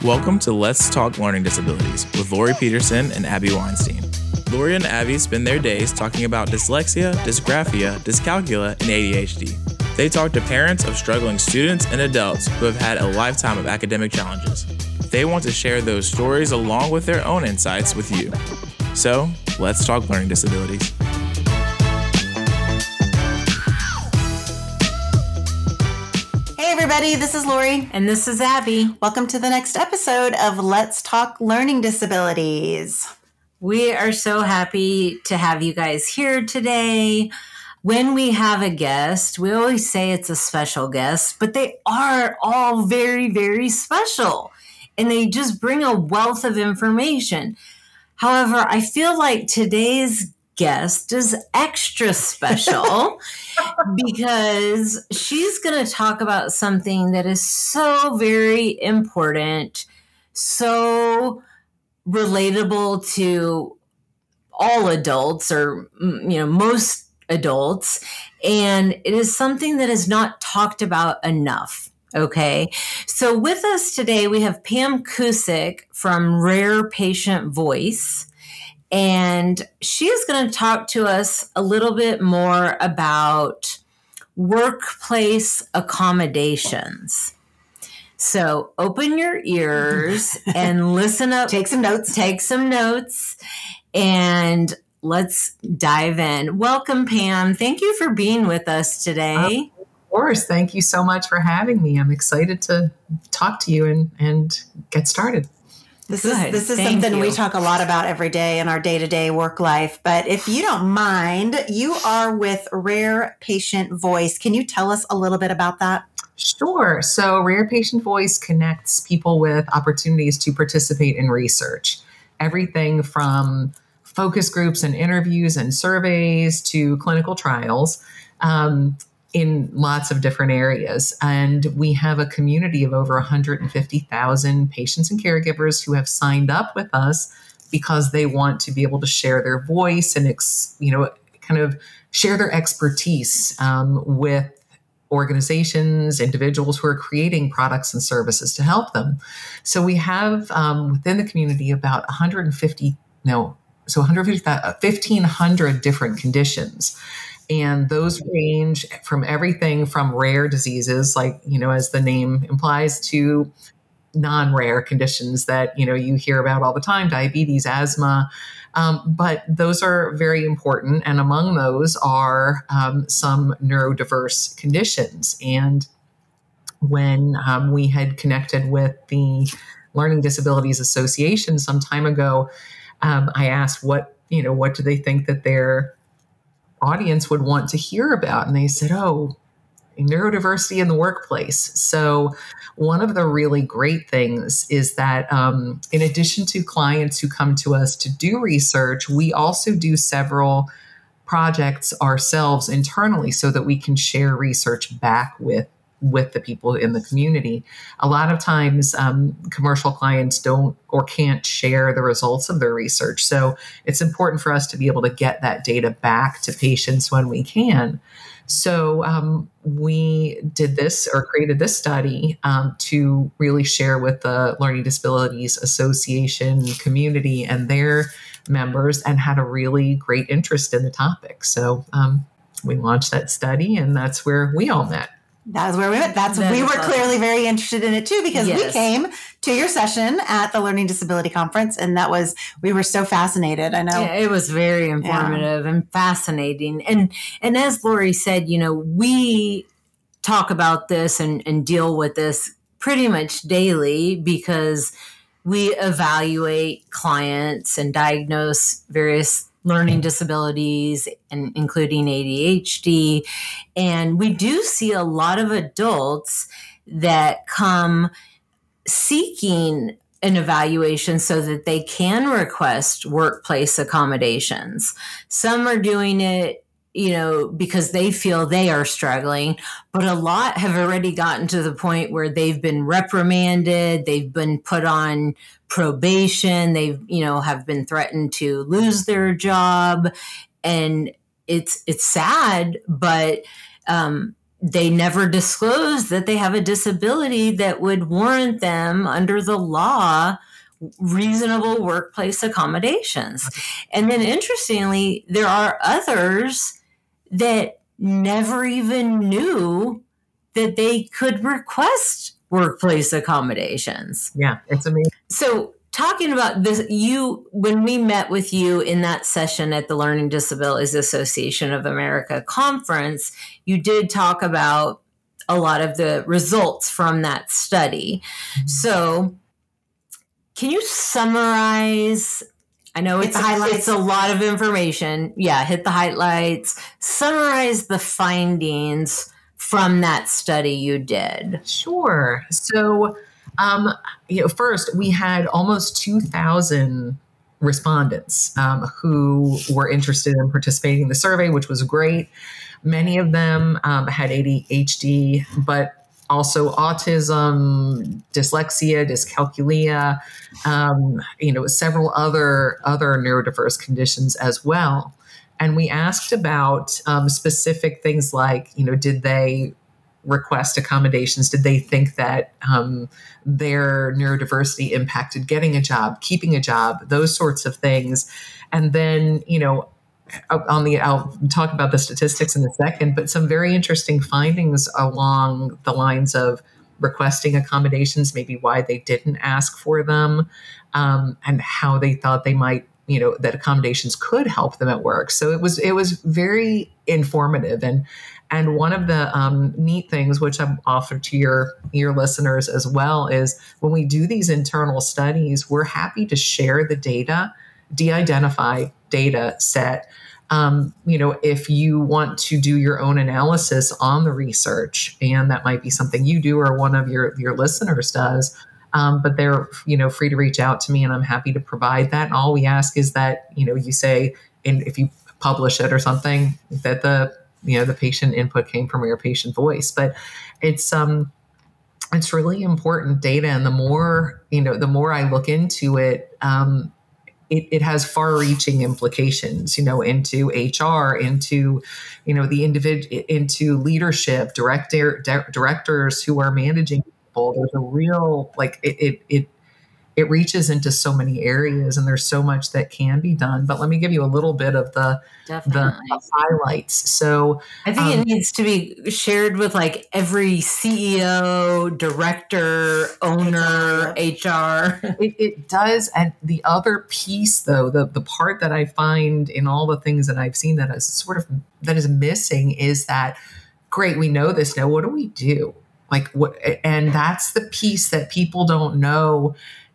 Welcome to Let's Talk Learning Disabilities with Lori Peterson and Abby Weinstein. Lori and Abby spend their days talking about dyslexia, dysgraphia, dyscalculia, and ADHD. They talk to parents of struggling students and adults who have had a lifetime of academic challenges. They want to share those stories along with their own insights with you. So, let's talk learning disabilities. Hey everybody, this is Lori. And this is Abby. Welcome to the next episode of Let's Talk Learning Disabilities. We are so happy to have you guys here today. When we have a guest, we always say it's a special guest, but they are all very, very special. And they just bring a wealth of information. However, I feel like today's guest is extra special because she's going to talk about something that is so very important, so relatable to all adults or, most adults. And it is something that is not talked about enough. Okay. So with us today, we have Pam Cusick from Rare Patient Voice. And she is going to talk to us a little bit more about workplace accommodations. So open your ears and listen up. Take some notes. And let's dive in. Welcome, Pam. Thank you for being with us today. Of course. Thank you so much for having me. I'm excited to talk to you and get started. This is something we talk a lot about every day in our day-to-day work life. But if you don't mind, you are with Rare Patient Voice. Can you tell us a little bit about that? Sure. So Rare Patient Voice connects people with opportunities to participate in research. Everything from focus groups and interviews and surveys to clinical trials. In lots of different areas. And we have a community of over 150,000 patients and caregivers who have signed up with us because they want to be able to share their voice and, kind of share their expertise with organizations, individuals who are creating products and services to help them. So we have within the community about 1,500 different conditions. And those range from everything from rare diseases, like, as the name implies, to non-rare conditions that, you hear about all the time, diabetes, asthma. But those are very important. And among those are some neurodiverse conditions. And when we had connected with the Learning Disabilities Association some time ago, I asked what do they think that their audience would want to hear about. And they said, neurodiversity in the workplace. So one of the really great things is that in addition to clients who come to us to do research, we also do several projects ourselves internally so that we can share research back with the people in the community. A lot of times commercial clients don't or can't share the results of their research. So it's important for us to be able to get that data back to patients when we can. So we did this or created this study to really share with the Learning Disabilities Association community and their members, and had a really great interest in the topic. So we launched that study, and that's where we all met. That is where we went. We were clearly very interested in it too, because we came to your session at the Learning Disability Conference, and we were so fascinated. I know. Yeah, it was very informative and fascinating. And as Lori said, we talk about this and deal with this pretty much daily because we evaluate clients and diagnose various learning disabilities, and including ADHD. And we do see a lot of adults that come seeking an evaluation so that they can request workplace accommodations. Some are doing it, because they feel they are struggling, but a lot have already gotten to the point where they've been reprimanded, they've been put on probation, they've, have been threatened to lose their job. And it's sad, but they never disclose that they have a disability that would warrant them under the law reasonable workplace accommodations. And then interestingly, there are others that never even knew that they could request workplace accommodations. Yeah, it's amazing. So talking about this, when we met with you in that session at the Learning Disabilities Association of America conference, you did talk about a lot of the results from that study. Mm-hmm. So can you summarize? I know it's a lot of information. Yeah, hit the highlights. Summarize the findings from that study you did. Sure. So, first, we had almost 2,000 respondents who were interested in participating in the survey, which was great. Many of them had ADHD, but also autism, dyslexia, dyscalculia, several other neurodiverse conditions as well. And we asked about specific things like, did they request accommodations? Did they think that their neurodiversity impacted getting a job, keeping a job, those sorts of things? And then, I'll talk about the statistics in a second, but some very interesting findings along the lines of requesting accommodations, maybe why they didn't ask for them, and how they thought they might, that accommodations could help them at work. So it was very informative. And one of the neat things, which I'm offer to your listeners as well, is when we do these internal studies, we're happy to share the data, de-identify data set. If you want to do your own analysis on the research, and that might be something you do or one of your listeners does, but they're, free to reach out to me, and I'm happy to provide that. And all we ask is that, you say, and if you publish it or something, that the patient input came from your patient voice. But it's really important data. And the more I look into it, it has far-reaching implications, into HR, into, the individual, into leadership, directors who are managing people. There's a real, it reaches into so many areas, and there's so much that can be done. But let me give you a little bit of the highlights. So I think it needs to be shared with every CEO, director, owner, HR. It does. And the other piece, though, the part that I find in all the things that I've seen that is missing is that, great, we know this now. What do we do? And that's the piece that people don't know.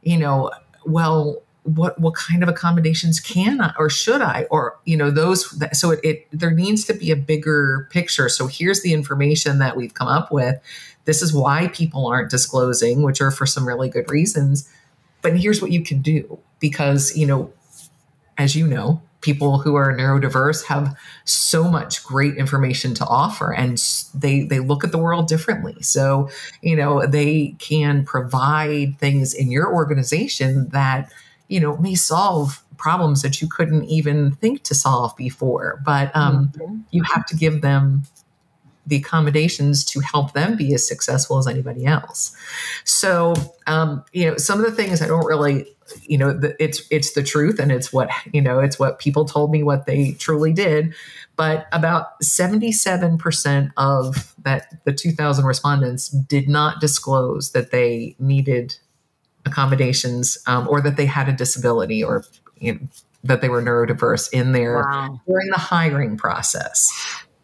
What kind of accommodations can I, or should I, or, so there needs to be a bigger picture. So here's the information that we've come up with. This is why people aren't disclosing, which are for some really good reasons. But here's what you can do, because, as people who are neurodiverse have so much great information to offer, and they look at the world differently. So, they can provide things in your organization that, may solve problems that you couldn't even think to solve before. But you have to give them the accommodations to help them be as successful as anybody else. So, some of the things I don't really, it's the truth, and it's what people told me what they truly did. But about 77% of the 2,000 respondents did not disclose that they needed accommodations, or that they had a disability, or that they were neurodiverse in during the hiring process.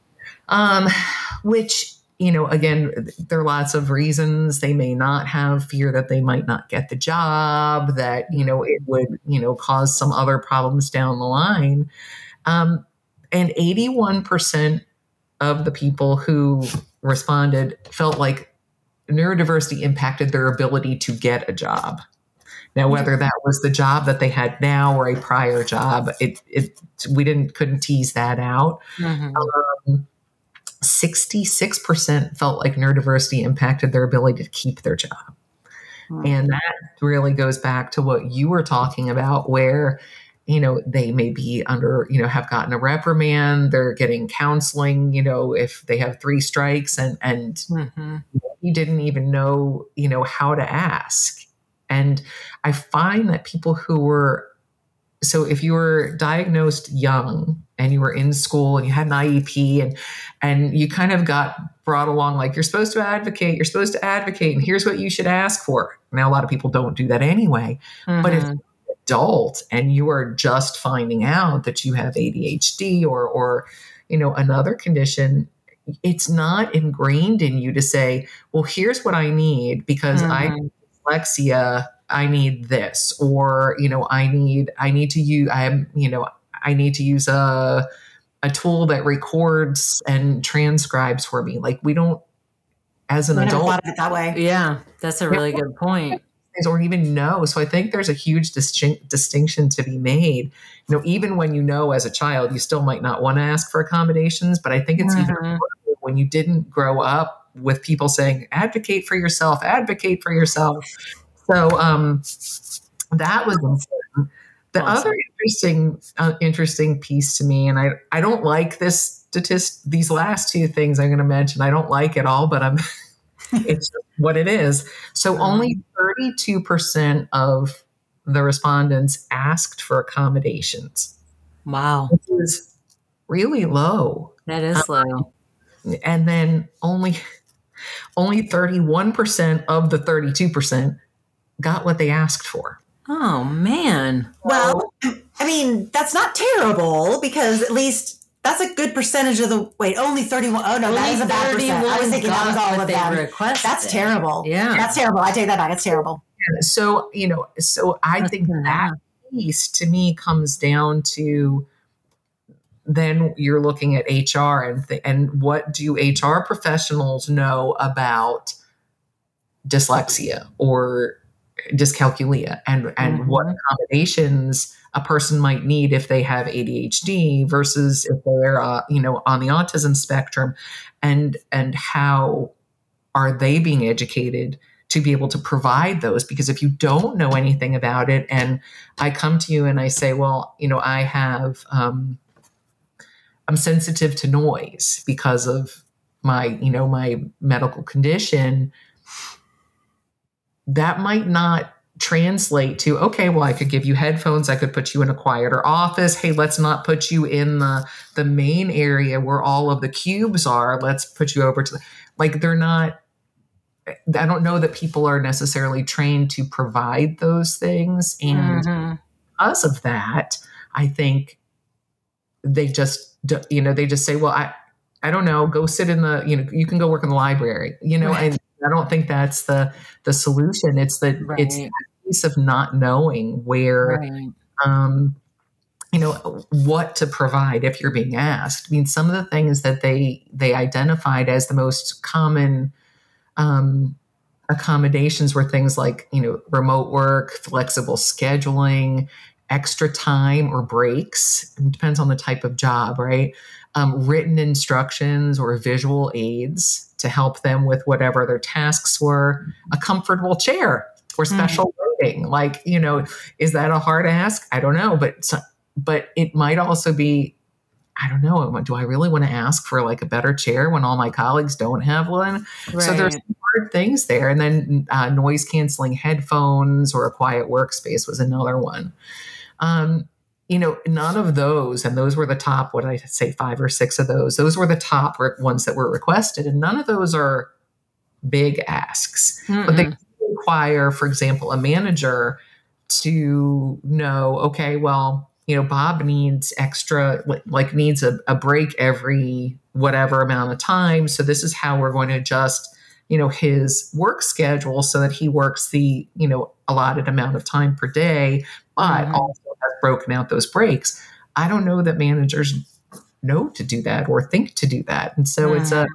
Which, again, there are lots of reasons. They may not have fear that they might not get the job, that, it would, cause some other problems down the line. And 81% of the people who responded felt like neurodiversity impacted their ability to get a job. Now, whether that was the job that they had now or a prior job, we couldn't tease that out. Mm-hmm. 66% felt like neurodiversity impacted their ability to keep their job. Mm-hmm. And that really goes back to what you were talking about, where they may be under, have gotten a reprimand, they're getting counseling, if they have 3 strikes and he didn't even know, how to ask. And I find that people who were, so if you were diagnosed young and you were in school and you had an IEP and you kind of got brought along, like you're supposed to advocate, and here's what you should ask for. Now, a lot of people don't do that anyway, but if you're an adult and you are just finding out that you have ADHD or another condition, it's not ingrained in you to say, well, here's what I need because I have dyslexia. I need this, or, I need to use a tool that records and transcribes for me. Like we don't, as an adult, a lot of it that way. Yeah, that's a really good point. Or even know. So I think there's a huge distinction to be made. Even when as a child, you still might not want to ask for accommodations, but I think it's even harder when you didn't grow up with people saying, advocate for yourself. So that was important. The other interesting piece to me, and I don't like this these last 2 things I'm going to mention. I don't like it all, but it's what it is. So only 32% of the respondents asked for accommodations. Wow. Which is really low. That is low. And then only 31% of the 32% got what they asked for. Oh, man. Well, I mean, that's not terrible because at least that's a good percentage of the, only 31. Oh, no, that is a bad percent. I was thinking that was all of them. That's terrible. Yeah. That's terrible. I take that back. It's terrible. So, I think that piece to me comes down to then you're looking at HR and what do HR professionals know about dyslexia or dyscalculia and what accommodations a person might need if they have ADHD versus if they're on the autism spectrum, and how are they being educated to be able to provide those? Because if you don't know anything about it and I come to you and I say, well, I have I'm sensitive to noise because of my my medical condition, that might not translate to, okay, well, I could give you headphones. I could put you in a quieter office. Hey, let's not put you in the main area where all of the cubes are. Let's put you over to they're not, I don't know that people are necessarily trained to provide those things. And because of that, I think they just say, well, I don't know, go sit in the, you can go work in the library, and I don't think that's the solution. It's it's a piece of not knowing where, what to provide if you're being asked. I mean, some of the things that they identified as the most common accommodations were things like, remote work, flexible scheduling, extra time or breaks. It depends on the type of job, right? Written instructions or visual aids to help them with whatever their tasks were, a comfortable chair or special lighting. Is that a hard ask? I don't know, but it might also be, I don't know, do I really want to ask for a better chair when all my colleagues don't have one? Right. So there's some hard things there. And then noise canceling headphones or a quiet workspace was another one. None of those, and those were the top, 5 or 6 of those were the top ones that were requested. And none of those are big asks, but they require, for example, a manager to know, okay, well, Bob needs extra, needs a break every whatever amount of time. So this is how we're going to adjust, his work schedule so that he works the, allotted amount of time per day, but also has broken out those breaks. I don't know that managers know to do that or think to do that. And so it's or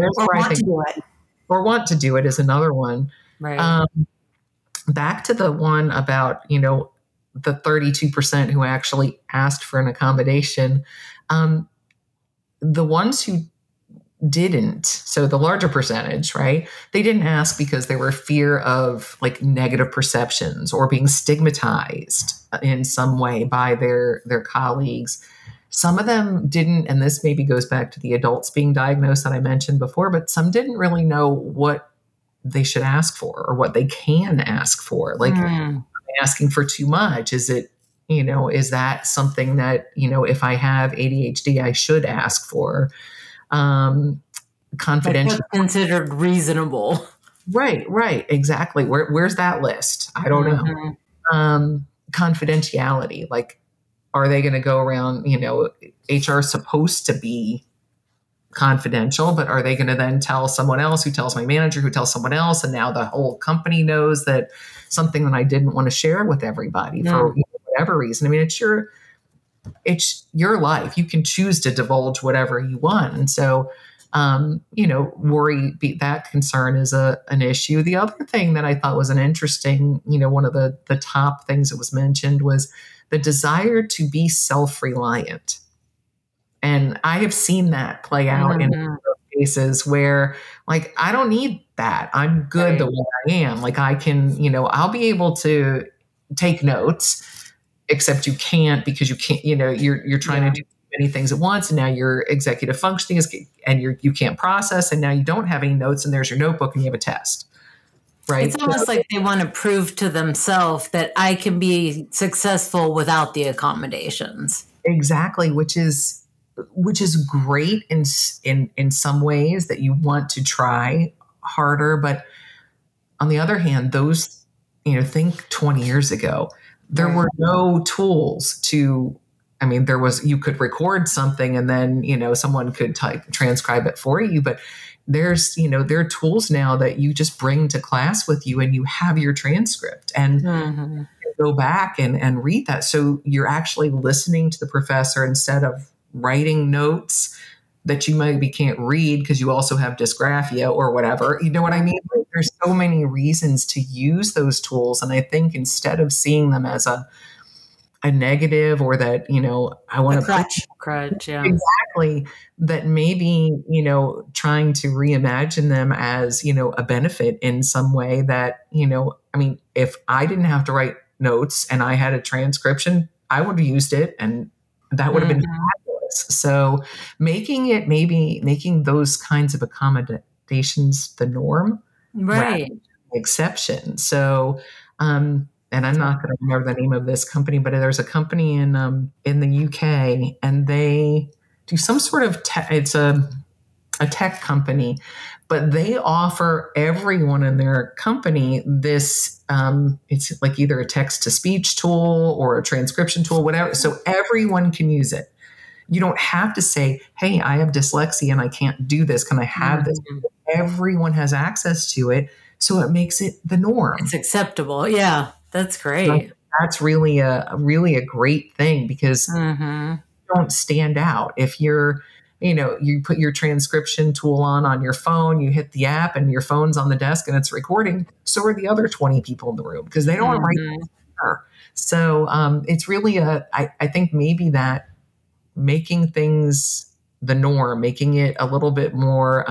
want to do it is another one. Right. Back to the one about, the 32% who actually asked for an accommodation. The ones who didn't. So the larger percentage, right? They didn't ask because they were fear of like negative perceptions or being stigmatized in some way by their colleagues. Some of them didn't, and this maybe goes back to the adults being diagnosed that I mentioned before, but some didn't really know what they should ask for or what they can ask for. Like, asking for too much? Is it, is that something that, if I have ADHD, I should ask for? Confidential. Considered reasonable. Right. Exactly. Where's that list? I don't know. Confidentiality. Like, are they going to go around, HR is supposed to be confidential, but are they going to then tell someone else who tells my manager who tells someone else? And now the whole company knows that something that I didn't want to share with everybody for whatever reason. I mean, it's your life. You can choose to divulge whatever you want. And so, that concern is an issue. The other thing that I thought was an interesting, one of the top things that was mentioned was the desire to be self-reliant. And I have seen that play out in cases where, like, I don't need that. I'm good the way I am. Like, I can, I'll be able to take notes, except you can't because you can't, you're trying to do many things at once. And now your executive functioning and you can't process. And now you don't have any notes and there's your notebook and you have a test. Right. It's almost like they want to prove to themselves that I can be successful without the accommodations. Exactly. Which is great in some ways, that you want to try harder. But on the other hand, those, think 20 years ago, there were no tools you could record something and then, someone could transcribe it for you. But there are tools now that you just bring to class with you and you have your transcript and go back and read that. So you're actually listening to the professor instead of writing notes that you maybe can't read because you also have dysgraphia or whatever. You know what I mean? There's so many reasons to use those tools. And I think instead of seeing them as a negative or that, I want to crutch. Yeah. Exactly. That maybe, trying to reimagine them as, a benefit in some way that, if I didn't have to write notes and I had a transcription, I would have used it and that would have been fabulous. So making those kinds of accommodations the norm, right? Exception. So, and I'm not going to remember the name of this company, but there's a company in the UK, and they do some sort of it's a tech company, but they offer everyone in their company this. It's like either a text to speech tool or a transcription tool, whatever. So everyone can use it. You don't have to say, "Hey, I have dyslexia and I can't do this. Can I have this?" Everyone has access to it, so it makes it the norm. It's acceptable. Yeah. That's great. That's really a great thing because you don't stand out. If you're, you put your transcription tool on your phone, you hit the app and your phone's on the desk and it's recording. So are the other 20 people in the room because they don't want to write. So it's really I think maybe that making things the norm, making it a little bit more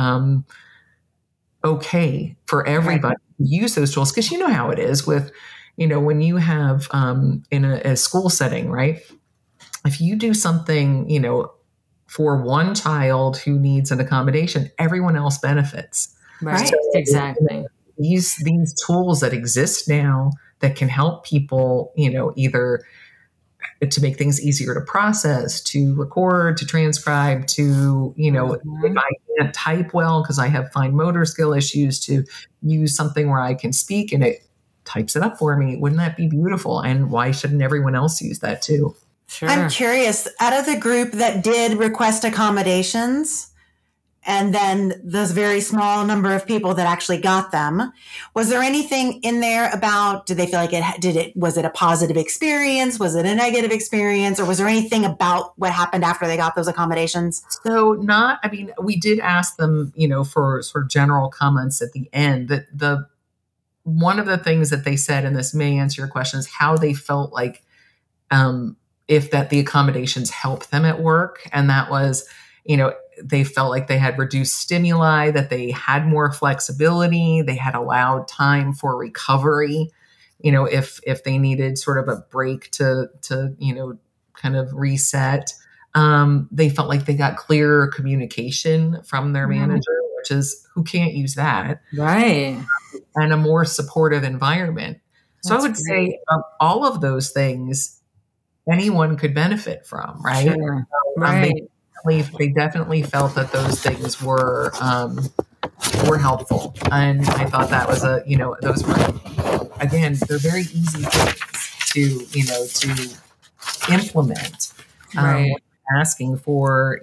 okay for everybody to use those tools. Because you know how it is with, when you have in a school setting, right? If you do something, for one child who needs an accommodation, everyone else benefits. Right. So, exactly. These tools that exist now that can help people, either to make things easier to process, to record, to transcribe, to, if I can't type well because I have fine motor skill issues, to use something where I can speak and it types it up for me. Wouldn't that be beautiful? And why shouldn't everyone else use that too? Sure. I'm curious, out of the group that did request accommodations, and then those very small number of people that actually got them, was there anything in there about, did they feel like was it a positive experience? Was it a negative experience? Or was there anything about what happened after they got those accommodations? So we did ask them, for sort of general comments at the end. That one of the things that they said, and this may answer your question, is how they felt like if the accommodations helped them at work. And that was, they felt like they had reduced stimuli, that they had more flexibility, they had allowed time for recovery. If they needed sort of a break to kind of reset. They felt like they got clearer communication from their manager, which is, who can't use that? Right. And a more supportive environment. So I would say all of those things anyone could benefit from, right? Sure. Right. They definitely felt that those things were helpful. And I thought that was those were, again, they're very easy things to implement. Right. Asking for,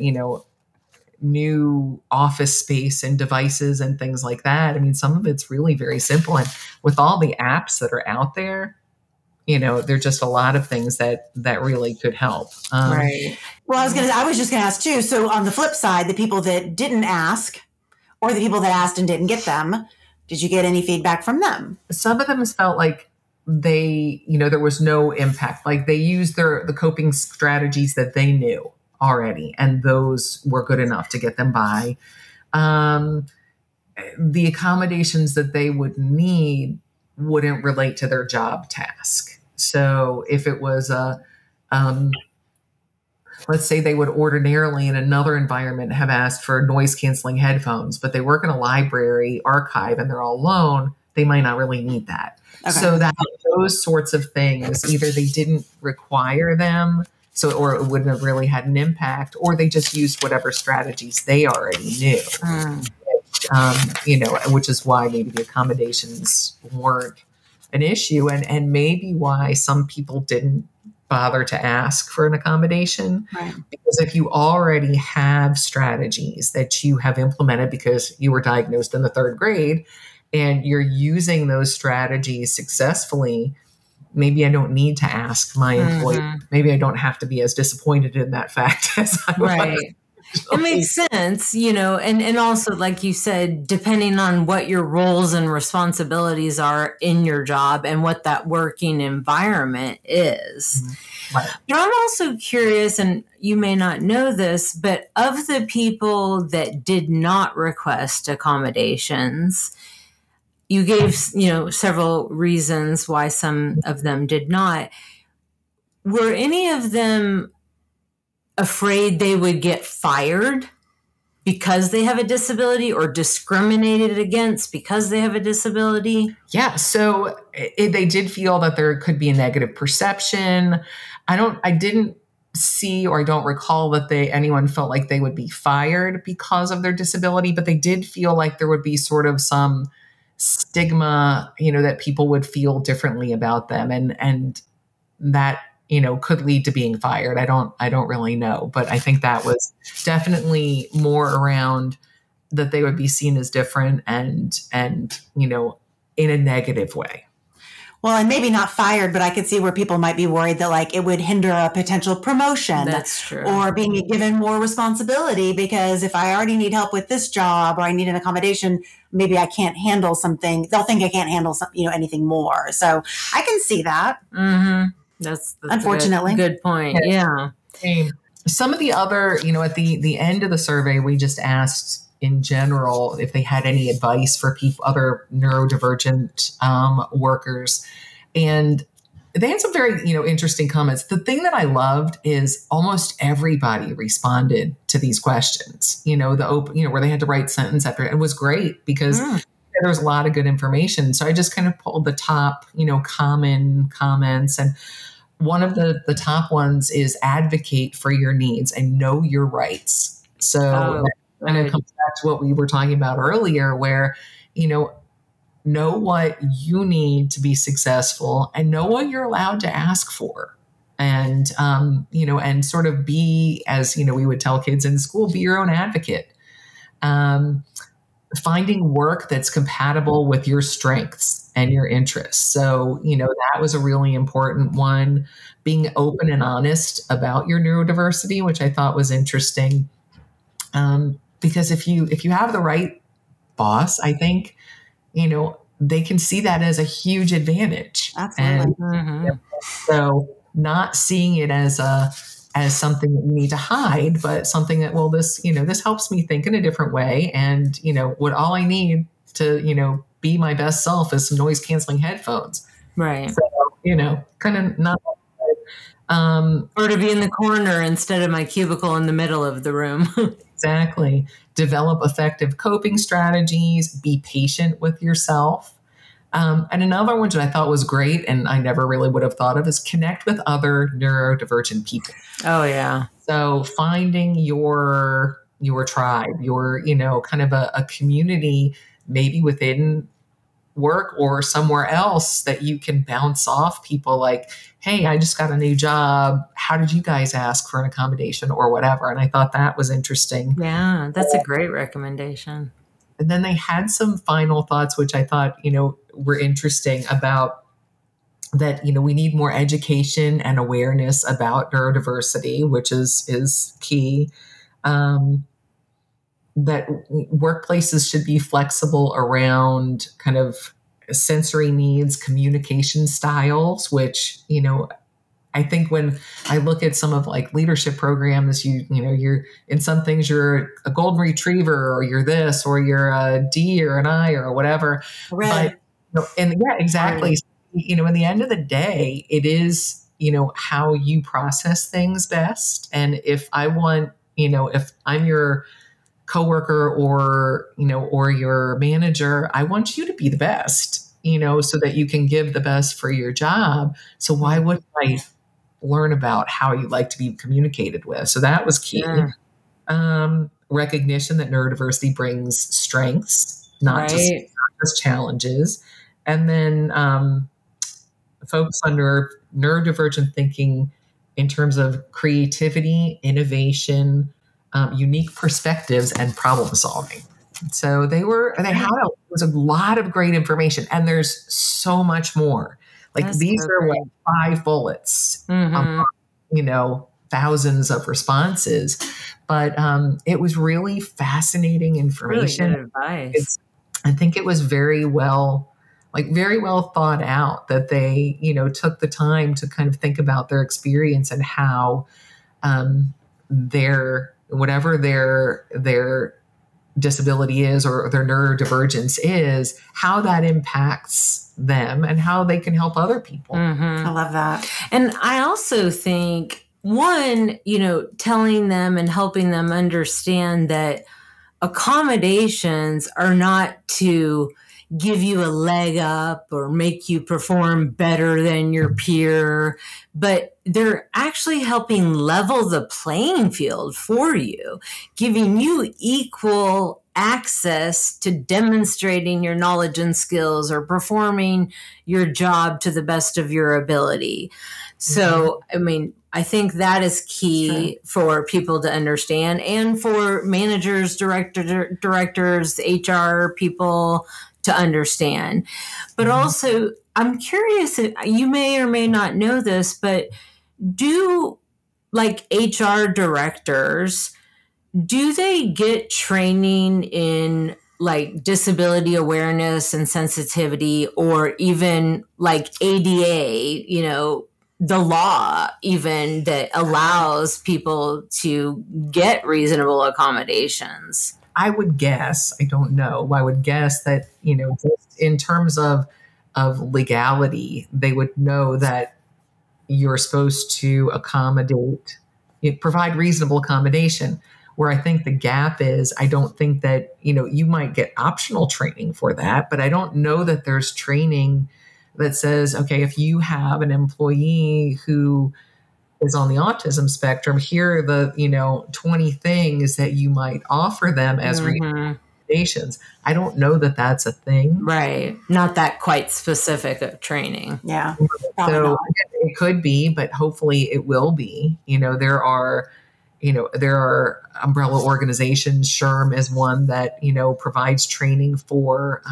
new office space and devices and things like that. I mean, some of it's really very simple. And with all the apps that are out there, there are just a lot of things that really could help. Right. Well, I was just going to ask too. So on the flip side, the people that didn't ask, or the people that asked and didn't get them, did you get any feedback from them? Some of them felt like they, there was no impact. Like they used the coping strategies that they knew already, and those were good enough to get them by. The accommodations that they would need wouldn't relate to their job task. So if it was let's say they would ordinarily in another environment have asked for noise canceling headphones, but they work in a library archive and they're all alone, they might not really need that. Okay. So that those sorts of things, either they didn't require them, or it wouldn't have really had an impact, or they just used whatever strategies they already knew. Which is why maybe the accommodations weren't an issue, and maybe why some people didn't bother to ask for an accommodation. Right. Because if you already have strategies that you have implemented because you were diagnosed in the 3rd grade and you're using those strategies successfully, maybe I don't need to ask my employee. Maybe I don't have to be as disappointed in that fact as I was. It makes sense, and also, like you said, depending on what your roles and responsibilities are in your job and what that working environment is. Right. But I'm also curious, and you may not know this, but of the people that did not request accommodations, you gave, several reasons why some of them did not. Were any of them afraid they would get fired because they have a disability, or discriminated against because they have a disability? Yeah. So they did feel that there could be a negative perception. I didn't see, or I don't recall that anyone felt like they would be fired because of their disability, but they did feel like there would be sort of some stigma, that people would feel differently about them. And that, could lead to being fired. I don't really know, but I think that was definitely more around that they would be seen as different and, in a negative way. Well, and maybe not fired, but I could see where people might be worried that like it would hinder a potential promotion. That's true. Or being given more responsibility, because if I already need help with this job or I need an accommodation, maybe I can't handle something. They'll think I can't handle anything more. So I can see that. Mm-hmm. That's unfortunately a good point. Yeah. Some of the other, at the end of the survey, we just asked in general if they had any advice for other neurodivergent workers. And they had some very, interesting comments. The thing that I loved is almost everybody responded to these questions, where they had to write sentence after it. It was great because there was a lot of good information. So I just kind of pulled the top, common comments. And one of the top ones is advocate for your needs and know your rights. So and it comes back to what we were talking about earlier, where, know what you need to be successful and know what you're allowed to ask for. And, and sort of be, as, we would tell kids in school, be your own advocate. Finding work that's compatible with your strengths and your interests. So, that was a really important one. Being open and honest about your neurodiversity, which I thought was interesting. Because if you have the right boss, I think, they can see that as a huge advantage. Absolutely. And so not seeing it as as something that you need to hide, but something that, well, this, this helps me think in a different way. And, what all I need to, be my best self is some noise canceling headphones. Right. So, kind of not. Or to be in the corner instead of my cubicle in the middle of the room. Exactly. Develop effective coping strategies. Be patient with yourself. And another one that I thought was great, and I never really would have thought of, is connect with other neurodivergent people. Oh, yeah. So finding your tribe, your, kind of a community, maybe within work or somewhere else, that you can bounce off people like, hey, I just got a new job. How did you guys ask for an accommodation or whatever? And I thought that was interesting. Yeah, that's a great recommendation. And then they had some final thoughts, which I thought, were interesting about that, we need more education and awareness about neurodiversity, which is key. That workplaces should be flexible around kind of sensory needs, communication styles, which, I think when I look at some of like leadership programs, you're in some things you're a golden retriever, or you're this, or you're a D or an I or whatever. Right. But, and yeah, exactly. In the end of the day, it is, how you process things best. And if I want, if I'm your coworker or your manager, I want you to be the best, so that you can give the best for your job. So why wouldn't I learn about how you like to be communicated with? So that was key. Yeah. Recognition that neurodiversity brings strengths, not just challenges. And then focus on neurodivergent thinking in terms of creativity, innovation, unique perspectives, and problem solving. So there was a lot of great information, and there's so much more. Like That's these are what 5 bullets, thousands of responses, but it was really fascinating information. Really good advice. I think it was very well thought out, that they, took the time to kind of think about their experience and how whatever their disability is or their neurodivergence is, how that impacts them and how they can help other people. I love that. And I also think, one, telling them and helping them understand that accommodations are not to give you a leg up or make you perform better than your peer, but they're actually helping level the playing field for you, giving you equal access to demonstrating your knowledge and skills or performing your job to the best of your ability. So, I think that is key for people to understand, and for managers, directors, HR people to understand. But also, I'm curious, you may or may not know this, but do HR directors, do they get training in disability awareness and sensitivity, or even ADA, the law even that allows people to get reasonable accommodations? I would guess, I don't know, I would guess that, just in terms of legality, they would know that you're supposed to provide reasonable accommodation. Where I think the gap is, I don't think that, you might get optional training for that, but I don't know that there's training that says, okay, if you have an employee who is on the autism spectrum, here are the, 20 things that you might offer them as recommendations. I don't know that that's a thing. Right. Not that quite specific of training. Yeah. So it could be, but hopefully it will be. There are umbrella organizations. SHRM is one that, provides training for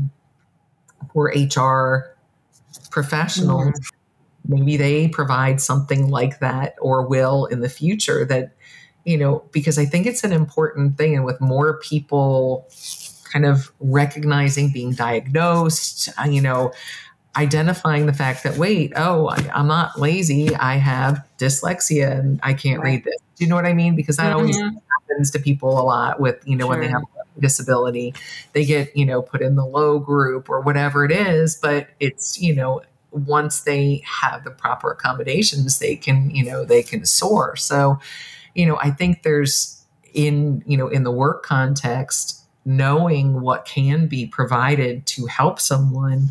HR professionals. Maybe they provide something like that, or will in the future, that, because I think it's an important thing. And with more people kind of recognizing being diagnosed, identifying the fact that, wait, I'm not lazy. I have dyslexia and I can't read this. Do you know what I mean? Because that always happens to people a lot with, when they have a disability, they get, put in the low group or whatever it is, but it's, once they have the proper accommodations, they can, they can soar. So, I think there's in the work context, knowing what can be provided to help someone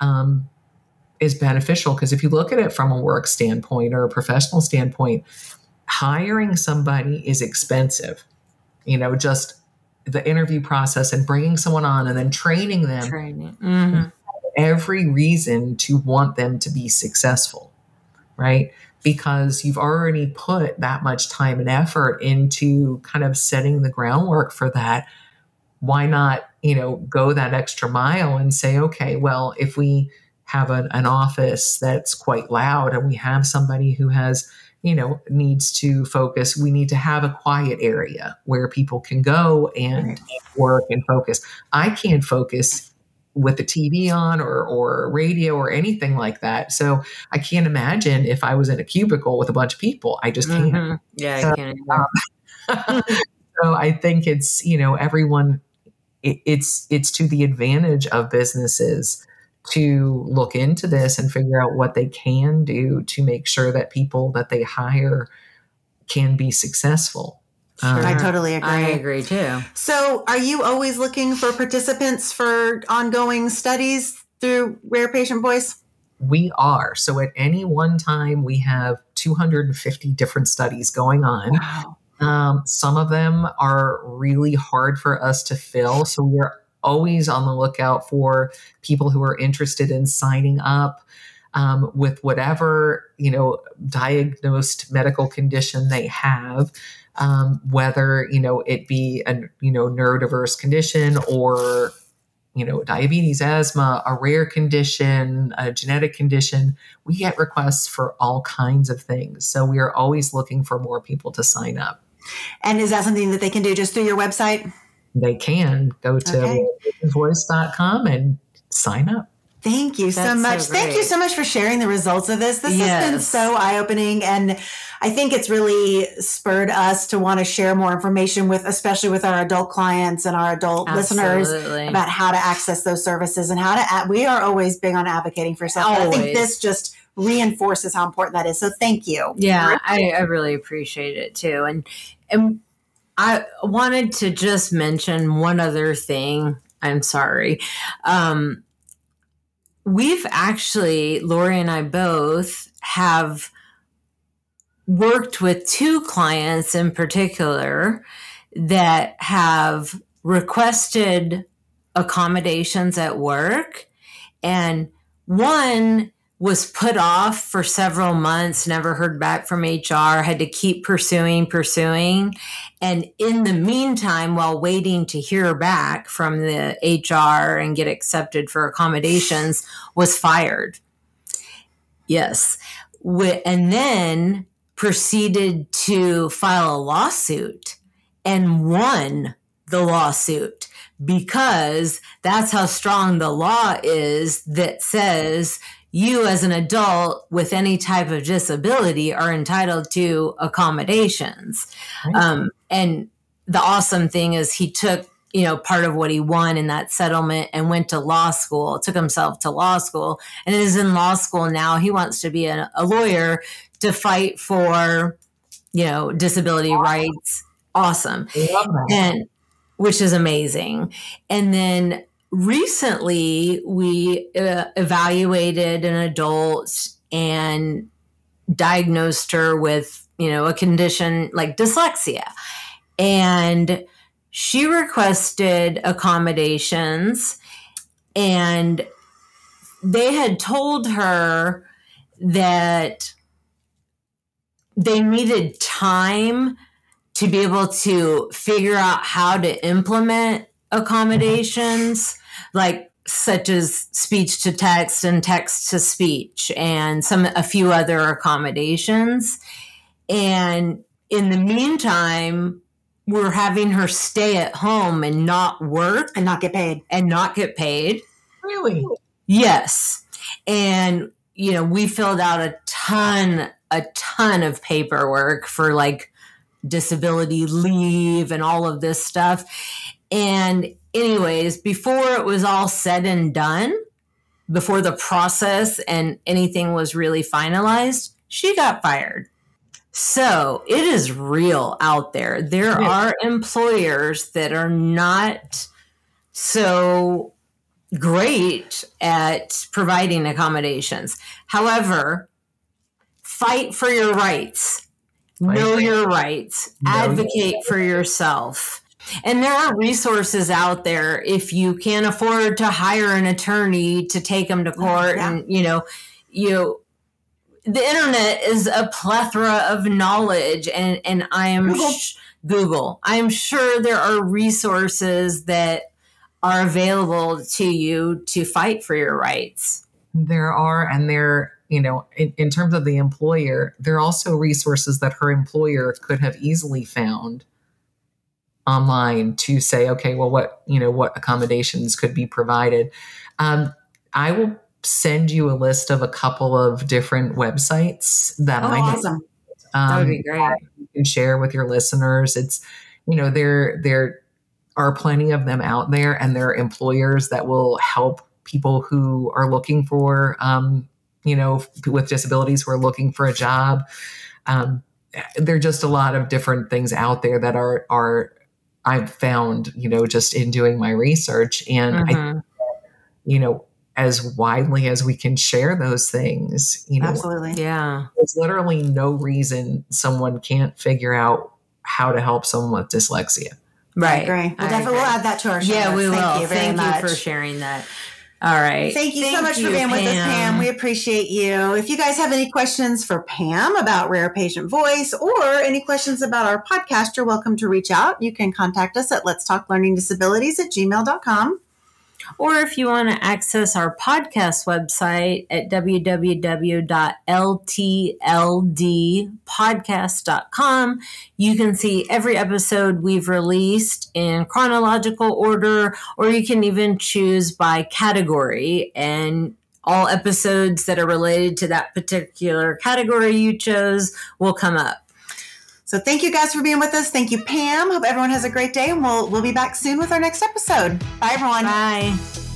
is beneficial. Because if you look at it from a work standpoint or a professional standpoint, hiring somebody is expensive. Just the interview process and bringing someone on and then training them. Every reason to want them to be successful, right? Because you've already put that much time and effort into kind of setting the groundwork for that. Why not, go that extra mile and say, okay, well, if we have an office that's quite loud and we have somebody who has, needs to focus, we need to have a quiet area where people can go and work and focus. I can't focus with the TV on or radio or anything like that. So I can't imagine if I was in a cubicle with a bunch of people. I just can't. Yeah, I can't. So I think it's, everyone, it's to the advantage of businesses to look into this and figure out what they can do to make sure that people that they hire can be successful. Sure. I totally agree. I agree too. So are you always looking for participants for ongoing studies through Rare Patient Voice? We are. So at any one time, we have 250 different studies going on. Wow. Some of them are really hard for us to fill. So we're always on the lookout for people who are interested in signing up with whatever, diagnosed medical condition they have, whether, it be a, neurodiverse condition or, diabetes, asthma, a rare condition, a genetic condition. We get requests for all kinds of things. So we are always looking for more people to sign up. And is that something that they can do just through your website? They can go to voice.com and sign up. Thank you so much. Thank you so much for sharing the results of this. This has been so eye-opening. And I think it's really spurred us to want to share more information especially with our adult clients and our adult listeners about how to access those services and we are always big on advocating for yourself. I think this just reinforces how important that is. So thank you. Yeah, I really appreciate it too. And I wanted to just mention one other thing. I'm sorry. We've actually, Lori and I both have worked with two clients in particular that have requested accommodations at work. And one was put off for several months, never heard back from HR, had to keep pursuing. And in the meantime, while waiting to hear back from the HR and get accepted for accommodations, was fired. Yes. And then proceeded to file a lawsuit and won the lawsuit because that's how strong the law is that says you as an adult with any type of disability are entitled to accommodations. Right. And the awesome thing is he took, part of what he won in that settlement and went to law school, took himself to law school and is in law school now. He wants to be a lawyer to fight for, disability rights. Awesome. And which is amazing. And then recently, we evaluated an adult and diagnosed her with, a condition like dyslexia. And she requested accommodations, and they had told her that they needed time to be able to figure out how to implement accommodations, like such as speech to text and text to speech and a few other accommodations. And in the meantime, we're having her stay at home and not work and not get paid. Really? Yes. And, we filled out a ton of paperwork for like disability leave and all of this stuff. And anyways, before it was all said and done, before the process and anything was really finalized, she got fired. So it is real out there. There are employers that are not so great at providing accommodations. However, fight for your rights. Know your rights. Advocate for yourself. And there are resources out there if you can't afford to hire an attorney to take them to court. And, the internet is a plethora of knowledge, and I am Google. I'm sure there are resources that are available to you to fight for your rights. There are, and in terms of the employer, there are also resources that her employer could have easily found online to say, okay, well, what accommodations could be provided. I will send you a list of a couple of different websites that awesome. That would be great. You can share with your listeners. It's, there are plenty of them out there, and there are employers that will help people who are looking for, with disabilities who are looking for a job. There are just a lot of different things out there that are I've found, just in doing my research. And I, as widely as we can share those things, absolutely. Yeah. There's literally no reason someone can't figure out how to help someone with dyslexia. Right. I agree. We'll add that to our show. Yeah, we will. Thank you very much. Thank you for sharing that. All right. Thank you so much for being with us, Pam. We appreciate you. If you guys have any questions for Pam about Rare Patient Voice or any questions about our podcast, you're welcome to reach out. You can contact us at letstalklearningdisabilities@gmail.com. Or if you want to access our podcast website at www.ltldpodcast.com, you can see every episode we've released in chronological order, or you can even choose by category, and all episodes that are related to that particular category you chose will come up. So thank you guys for being with us. Thank you, Pam. Hope everyone has a great day, and we'll be back soon with our next episode. Bye, everyone. Bye.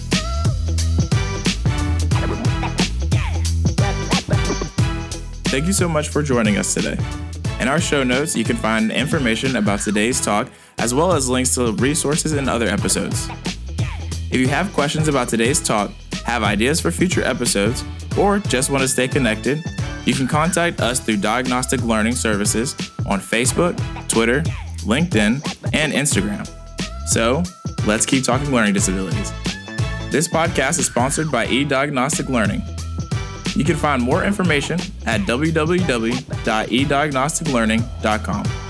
Thank you so much for joining us today. In our show notes, you can find information about today's talk, as well as links to resources and other episodes. If you have questions about today's talk, have ideas for future episodes, or just want to stay connected, you can contact us through Diagnostic Learning Services on Facebook, Twitter, LinkedIn, and Instagram. So, let's keep talking learning disabilities. This podcast is sponsored by eDiagnostic Learning. You can find more information at www.ediagnosticlearning.com.